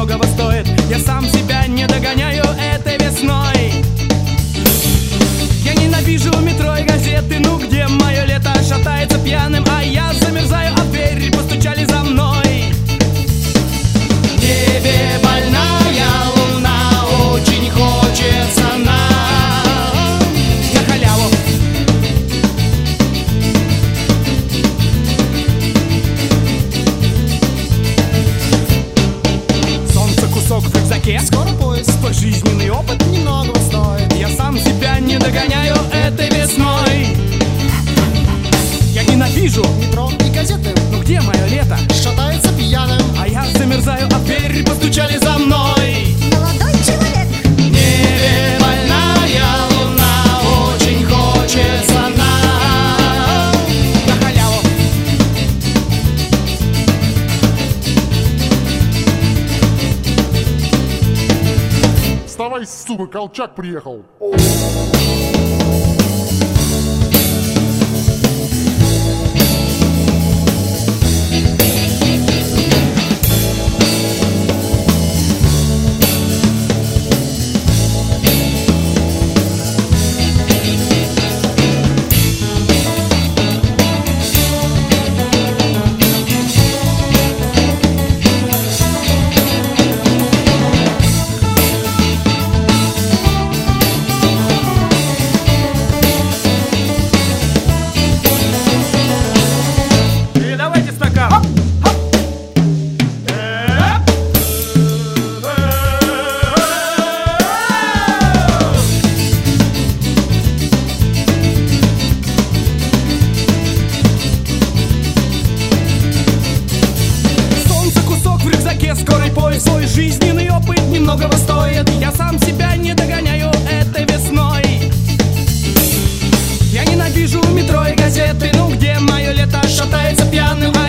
немногого стоит. Я сам себя не догоняю этой весной. Я ненавижу метро и газеты, ну где мое лето? Шатается пьяным, а я замерзаю, а в дверь постучали за мной. В небе больная луна, очень хочется нам на халяву. Солнце кусок в рюкзаке, Скоро поезд, свой жизненный опыт. немного стоит. Я сам себя не догоняю этой весной. Я ненавижу, Метро и газеты, ну где мое лето? шатается пьяным. А я замерзаю, а в дверь постучали за мной. Молодой человек, В небе больная луна, очень хочется нам на халяву. Вставай, сука, Колчак приехал. И давайте стакан. Солнце кусок в рюкзаке, скорый поезд. Свой жизненный опыт немногого стоит. Я сам себя не догоняю этой весной. Я ненавижу метро и газеты, ну где мое лето? Шатается пьяным,